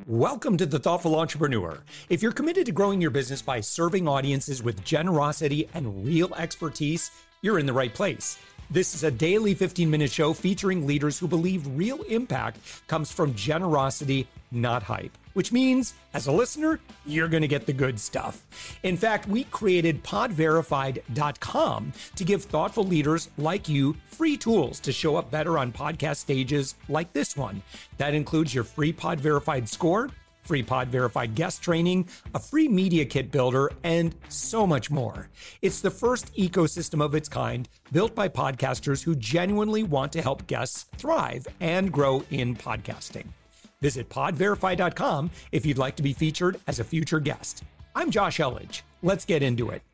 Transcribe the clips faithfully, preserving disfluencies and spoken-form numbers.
Welcome to The Thoughtful Entrepreneur. If you're committed to growing your business by serving audiences with generosity and real expertise, you're in the right place. This is a daily fifteen minute show featuring leaders who believe real impact comes from generosity, not hype. Which means, as a listener, you're going to get the good stuff. In fact, we created pod verified dot com to give thoughtful leaders like you free tools to show up better on podcast stages like this one. That includes your free Pod Verified score, free Pod Verified guest training, a free media kit builder, and so much more. It's the first ecosystem of its kind built by podcasters who genuinely want to help guests thrive and grow in podcasting. Visit pod verify dot com if you'd like to be featured as a future guest. I'm Josh Elledge. Let's get into it.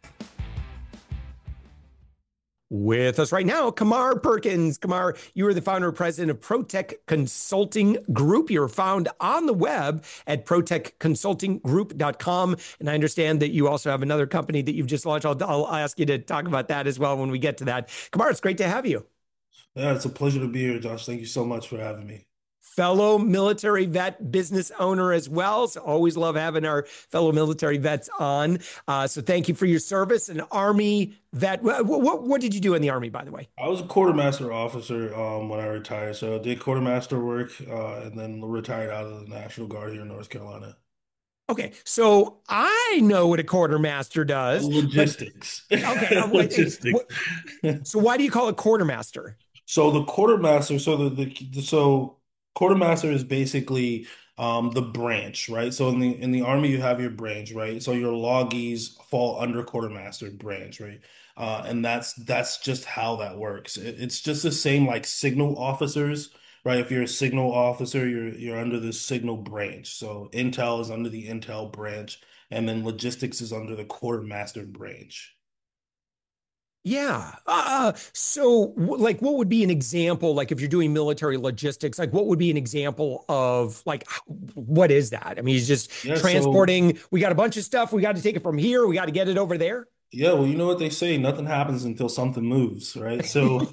With us right now, Kamar Perkins. Kamar, you are the founder and president of ProTech Consulting Group. You're found on the web at pro tech consulting group dot com. And I understand that you also have another company that you've just launched. I'll, I'll ask you to talk about that as well when we get to that. Kamar, it's great to have you. Yeah, it's a pleasure to be here, Josh. Thank you so much for having me. Fellow military vet, business owner as well. So always love having our fellow military vets on. Uh, so thank you for your service. An Army vet. What, what, what did you do in the Army, by the way? I was a quartermaster officer um, when I retired. So I did quartermaster work uh, and then retired out of the National Guard here in North Carolina. Okay, so I know what a quartermaster does, but Logistics. okay, uh, wait, hey, Logistics. what, so why do you call it quartermaster? So the quartermaster, so the, the so quartermaster is basically um the branch, right? So in the in the army you have your branch, right? So your loggies fall under quartermaster branch, right? Uh, and that's that's just how that works. It, it's just the same like signal officers, right? If you're a signal officer, you're you're under the signal branch. So intel is under the intel branch, and then logistics is under the quartermaster branch. Yeah. Uh, so, w- like, what would be an example? Like, if you're doing military logistics, like, what would be an example of, like, h- what is that? I mean, he's just Yeah, so transporting. We got a bunch of stuff. We got to take it from here. We got to get it over there. yeah, well, you know what they say, nothing happens until something moves, right? So,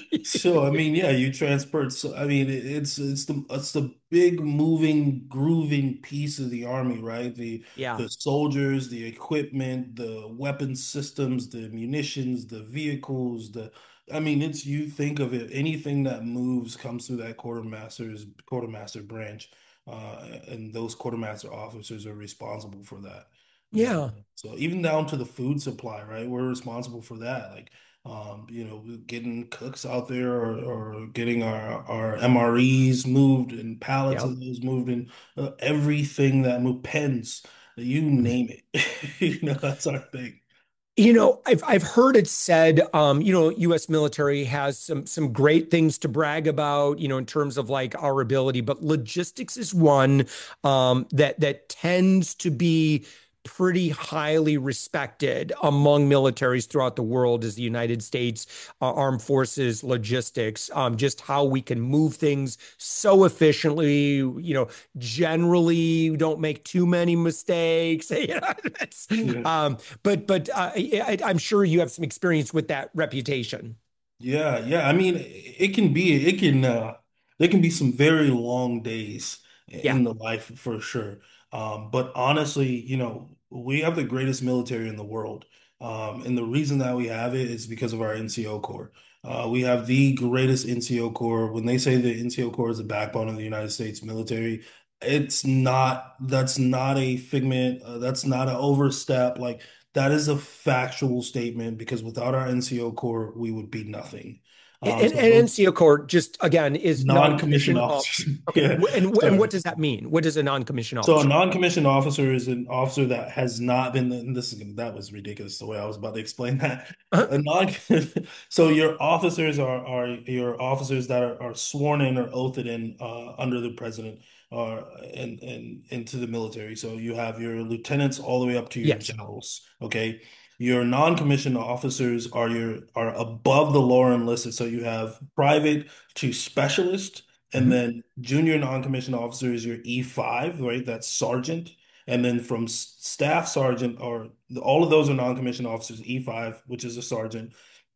so I mean, yeah, you transport. So, I mean, it- it's it's the it's the big moving, grooving piece of the army, right? The Yeah. the soldiers, the equipment, the weapon systems, the munitions, the vehicles, the I mean, it's you think of it, anything that moves comes through that quartermaster's quartermaster branch, uh, and those quartermaster officers are responsible for that. Yeah. Yeah. So even down to the food supply, right? We're responsible for that. Like, um, you know, getting cooks out there or, or getting our, our M R Es moved and pallets Yeah. of those moved and uh, everything that move pens, you name it. You know, that's our thing. You know, I've I've heard it said, um, you know, U S military has some some great things to brag about, you know, in terms of like our ability, but logistics is one um, that that tends to be pretty highly respected among militaries throughout the world as the United States uh, Armed Forces logistics, um, just how we can move things so efficiently, you know, generally don't make too many mistakes. You know, that's, Yeah. um, but but uh, I, I'm sure you have some experience with that reputation. Yeah, yeah. I mean, it can be, it can, uh, there can be some very long days Yeah. in the life for sure. Um, but honestly, you know, we have the greatest military in the world. Um, and the reason that we have it is because of our N C O Corps. Uh, we have the greatest N C O Corps. When they say the N C O Corps is the backbone of the United States military, it's not, that's not a figment, uh, that's not an overstep. Like, that is a factual statement because without our N C O Corps, we would be nothing. And, Um, and so N those C O Corps just again is non-commissioned non-commissioned. Off. officers, Okay. yeah, And and what sorry. does that mean? What is a non-commissioned So a officer? non-commissioned officer is an officer that has not been, and this is that was ridiculous the way I was about to explain that. Uh-huh. A non, so your officers are are your officers that are, are sworn in or oathed in uh, under the president or and and into the military. So you have your lieutenants all the way up to your Yes. generals. Okay. Your non-commissioned officers are your are above the lower enlisted. So you have private to specialist. And Mhm. then junior non-commissioned officer is your E five, right? That's sergeant. And then from s- staff sergeant, or all of those are non-commissioned officers, E five, which is a sergeant,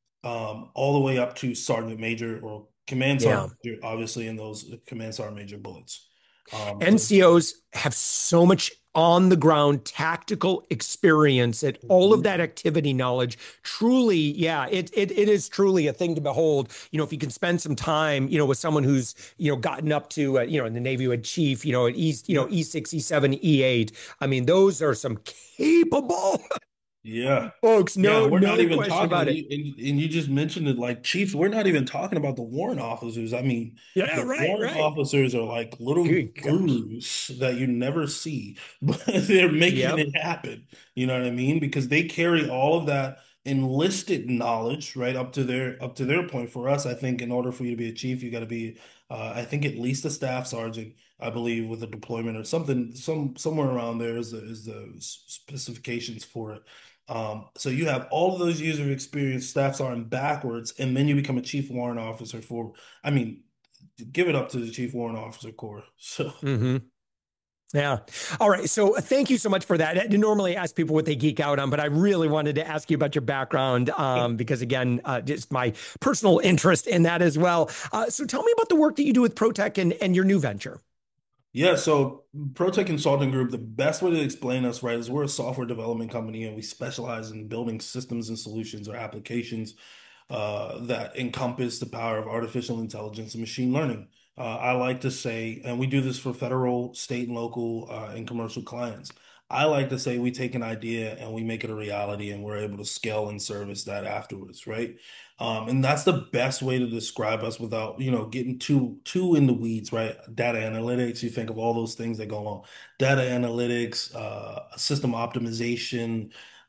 um, all the way up to sergeant major or command Yeah. sergeant major, obviously in those command sergeant major bullets. Um, so N C Os have so much on the ground tactical experience and all of Mhm. that activity knowledge. Truly, yeah, it, it it is truly a thing to behold. You know, if you can spend some time, you know, with someone who's, you know, gotten up to, uh, you know, in the Navy with chief, you know, at East, you know, Yeah. E six, E seven, E eight. I mean, those are some capable Yeah. folks. Yeah, No, we're not no even question talking, about and it. you and, and you just mentioned it like Chiefs. We're not even talking about the warrant officers. I mean, Yeah, the right, warrant right. officers are like little Good gosh. gurus that you never see, but they're making Yep. it happen. You know what I mean? Because they carry all of that enlisted knowledge right up to their up to their point. For us, I think in order for you to be a chief, you got to be, uh, I think at least a staff sergeant, I believe, with a deployment or something, some somewhere around there is the, is the specifications for it. Um, so you have all of those years of experience, staff sergeant backwards, and then you become a chief warrant officer for, I mean, give it up to the chief warrant officer corps. So Mm-hmm. Yeah. All right. So uh, thank you so much for that. I normally ask people what they geek out on, but I really wanted to ask you about your background um, because, again, uh, just my personal interest in that as well. Uh, so tell me about the work that you do with ProTech and, and your new venture. yeah, so ProTech Consulting Group, the best way to explain us, right, is we're a software development company and we specialize in building systems and solutions or applications uh, that encompass the power of artificial intelligence and machine learning. Uh, I like to say, and we do this for federal, state, and local uh, and commercial clients. I like to say we take an idea and we make it a reality, and we're able to scale and service that afterwards, right? Um, and that's the best way to describe us without, you know, getting too too in the weeds, right? Data analytics, you think of all those things that go along. Data analytics, uh, system optimization,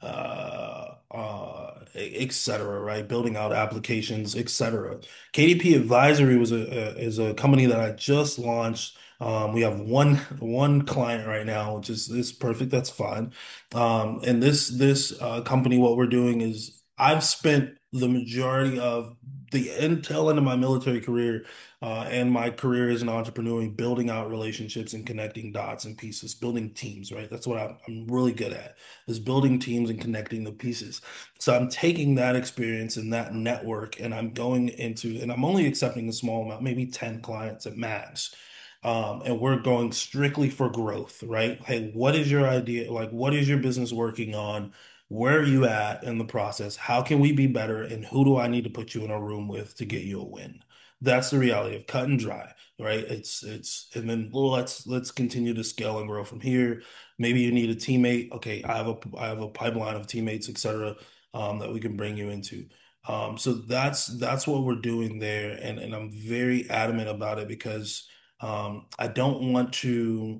uh, uh, et cetera, right? Building out applications, et cetera. K D P Advisory was a, a is a company that I just launched. Um, we have one one client right now, which is is perfect. That's fine. Um, and this this uh, company, what we're doing is I've spent the majority of the intel end of my military career uh, and my career as an entrepreneur building out relationships and connecting dots and pieces, building teams, right? That's what I'm, I'm really good at is building teams and connecting the pieces. So I'm taking that experience and that network and I'm going into, and I'm only accepting a small amount, maybe ten clients at max. Um, and we're going strictly for growth, right? Hey, what is your idea? Like, what is your business working on? Where are you at in the process? How can we be better? And who do I need to put you in a room with to get you a win? That's the reality of cut and dry, right? It's it's and then well, let's let's continue to scale and grow from here. Maybe you need a teammate. Okay, I have a I have a pipeline of teammates, et cetera, um, that we can bring you into. Um, so that's that's what we're doing there, and and I'm very adamant about it because um, I don't want to.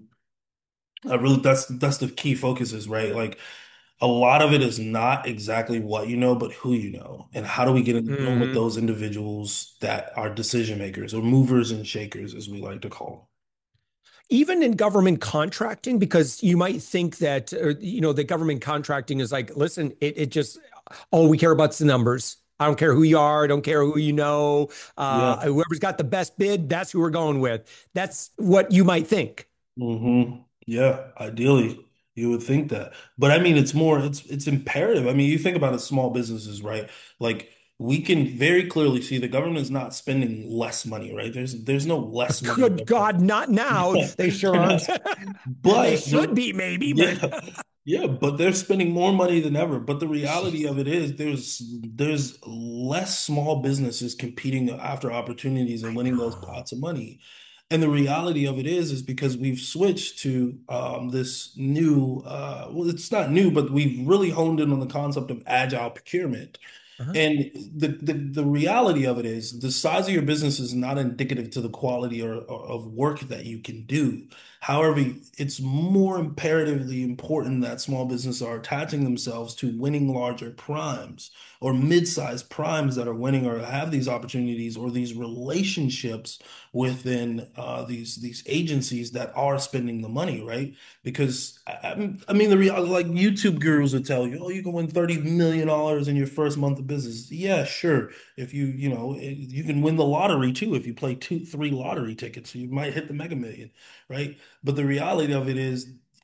I really that's that's the key focus is right. Like a lot of it is not exactly what you know, but who you know, and how do we get in the room with Mhm. those individuals that are decision makers or movers and shakers, as we like to call Even in government contracting, because you might think that, uh, you know, the government contracting is like, listen, it, it just, all we care about is the numbers. I don't care who you are. I don't care who you know. Uh, them. whoever's got the best bid, that's who we're going with. That's what you might think. hmm Yeah, ideally you would think that. But I mean it's more it's it's imperative. I mean, you think about it, small businesses, right? Like we can very clearly see the government is not spending less money, right? There's there's no less money Good available. God, not now. They sure They're not, aren't. They but should the be, maybe, but yeah, yeah, but they're spending more money than ever. But the reality jeez. of it is there's there's less small businesses competing after opportunities and I winning those know. pots of money. And the reality of it is, is because we've switched to um, this new, uh, well, it's not new, but we've really honed in on the concept of agile procurement. Uh-huh. And the, the the reality of it is the size of your business is not indicative to the quality or, or of work that you can do. However, it's more imperatively important that small businesses are attaching themselves to winning larger primes or mid-sized primes that are winning or have these opportunities or these relationships within uh, these these agencies that are spending the money, right? Because I, I mean, the reality, like YouTube gurus would tell you, oh, you can win thirty million dollars in your first month of business. Yeah, sure. If you, you know, eh, you can win the lottery too. If you play two, three lottery tickets, you might hit the Mega Million, right? But the reality of it is,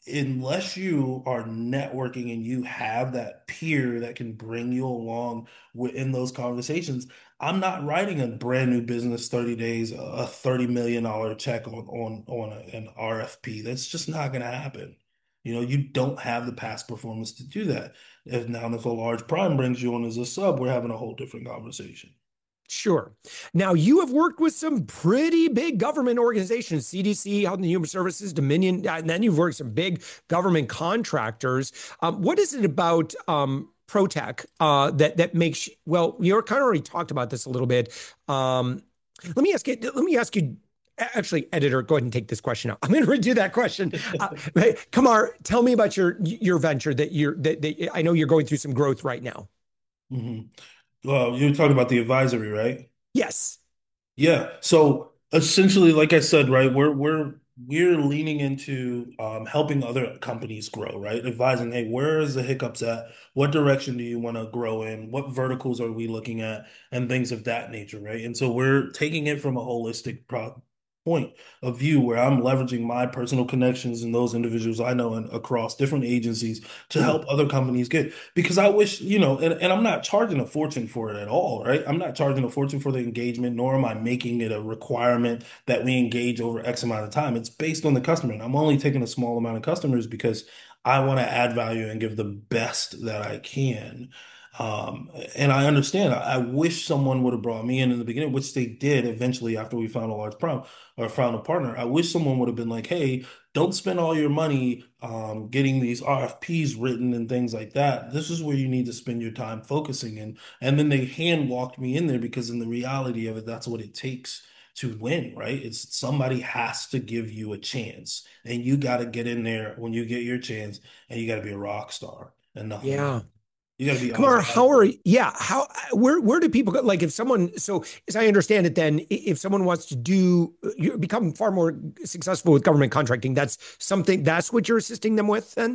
unless you are networking and you have that peer that can bring you along within those conversations, I'm not writing a brand new business thirty days, a thirty million dollar check on on on a- an R F P. That's just not going to happen. You know, you don't have the past performance to do that. If now if a large prime brings you on as a sub, we're having a whole different conversation. Sure. Now, you have worked with some pretty big government organizations, C D C, Health and Human Services, Dominion, and then you've worked with some big government contractors. Um, what is it about um, ProTech uh, that that makes well? You kind of already talked about this a little bit. Um, let me ask you. Let me ask you. Actually, editor, go ahead and take this question out. I'm going to redo that question. Uh, hey, Kamar, tell me about your your venture that you're that, that I know you're going through some growth right now. hmm Well, you're talking about the advisory, right? Yes. Yeah. So essentially, like I said, right, we're we're we're leaning into um, helping other companies grow, right? Advising, hey, where is the hiccups at? What direction do you want to grow in? What verticals are we looking at? And things of that nature, right? And so we're taking it from a holistic pro point of view where I'm leveraging my personal connections and those individuals I know and across different agencies to help other companies get because I wish, you know, and, and I'm not charging a fortune for it at all, right? I'm not charging a fortune for the engagement, nor am I making it a requirement that we engage over X amount of time. It's based on the customer. And I'm only taking a small amount of customers because I want to add value and give the best that I can. Um, and I understand. I, I wish someone would have brought me in in the beginning, which they did eventually after we found a large problem or found a partner. I wish someone would have been like, hey, don't spend all your money um, getting these R F Ps written and things like that. This is where you need to spend your time focusing in. And then they hand walked me in there because in the reality of it, that's what it takes to win, right? It's somebody has to give you a chance, and you got to get in there when you get your chance, and you got to be a rock star and nothing more. Yeah. You got to be Kamar, Ozzy how are Osbourne. yeah, how where where do people go? Like if someone, so as I understand it, then if someone wants to do you become far more successful with government contracting, that's something that's what you're assisting them with then?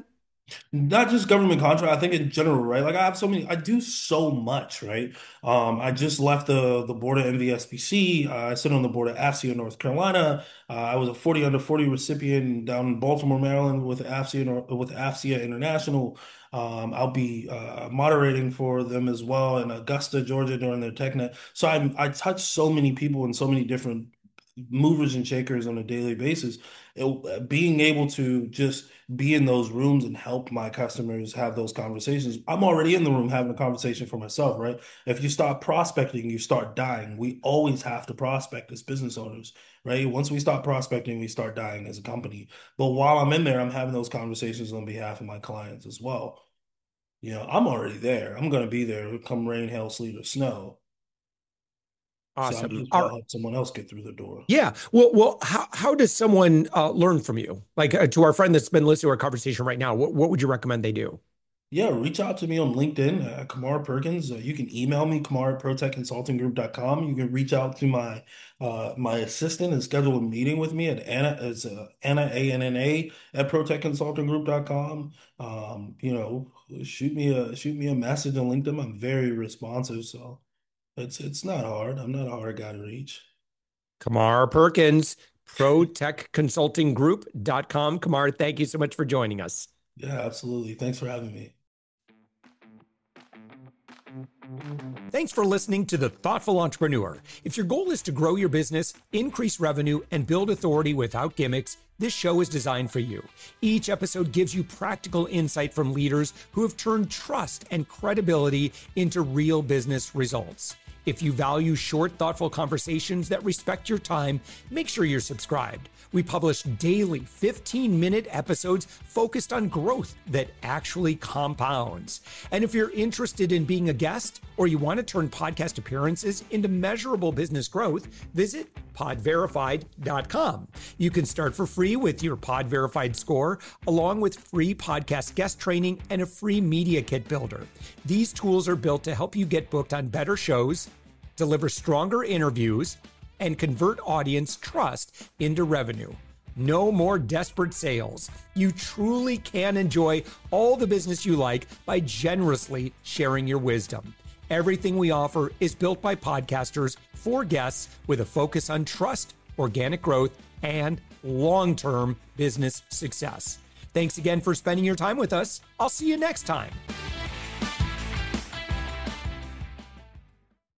Not just government contract, I think in general, right? Like I have so many, I do so much, right? Um, I just left the the board of N V S B C. Uh, I sit on the board of AFCEA North Carolina. Uh, I was a forty under forty recipient down in Baltimore, Maryland with AFCEA Nor- with AFCEA International. Um, I'll be uh, moderating for them as well in Augusta, Georgia during their TechNet. So I I touch so many people in so many different movers and shakers on a daily basis. It, being able to just be in those rooms and help my customers have those conversations. I'm already in the room having a conversation for myself, right? If you start prospecting, you start dying. We always have to prospect as business owners, right? Once we stop prospecting, we start dying as a company. But while I'm in there, I'm having those conversations on behalf of my clients as well. You know, I'm already there. I'm going to be there come rain, hail, sleet, or snow. So I'm Awesome. just going to Are help someone else get through the door. yeah. Well, well, how how does someone uh, learn from you? Like uh, to our friend that's been listening to our conversation right now, what what would you recommend they do? Yeah, reach out to me on LinkedIn, uh, Kamar Perkins. Uh, you can email me, Kamar at protech consulting group dot com. You can reach out to my uh, my assistant and schedule a meeting with me at Anna, it's uh, Anna, A N N A, at protech consulting group dot com. Um, you know, shoot me a shoot me a message on LinkedIn. I'm very responsive, so it's it's not hard. I'm not a hard guy to reach. Kamar Perkins, pro tech consulting group dot com. Kamar, thank you so much for joining us. Yeah, absolutely. Thanks for having me. Thanks for listening to The Thoughtful Entrepreneur. If your goal is to grow your business, increase revenue, and build authority without gimmicks, this show is designed for you. Each episode gives you practical insight from leaders who have turned trust and credibility into real business results. If you value short, thoughtful conversations that respect your time, make sure you're subscribed. We publish daily fifteen minute episodes focused on growth that actually compounds. And if you're interested in being a guest or you want to turn podcast appearances into measurable business growth, visit pod verified dot com. You can start for free with your Pod Verified score, along with free podcast guest training and a free media kit builder. These tools are built to help you get booked on better shows, deliver stronger interviews, and convert audience trust into revenue. No more desperate sales. You truly can enjoy all the business you like by generously sharing your wisdom. Everything we offer is built by podcasters for guests with a focus on trust, organic growth, and long-term business success. Thanks again for spending your time with us. I'll see you next time.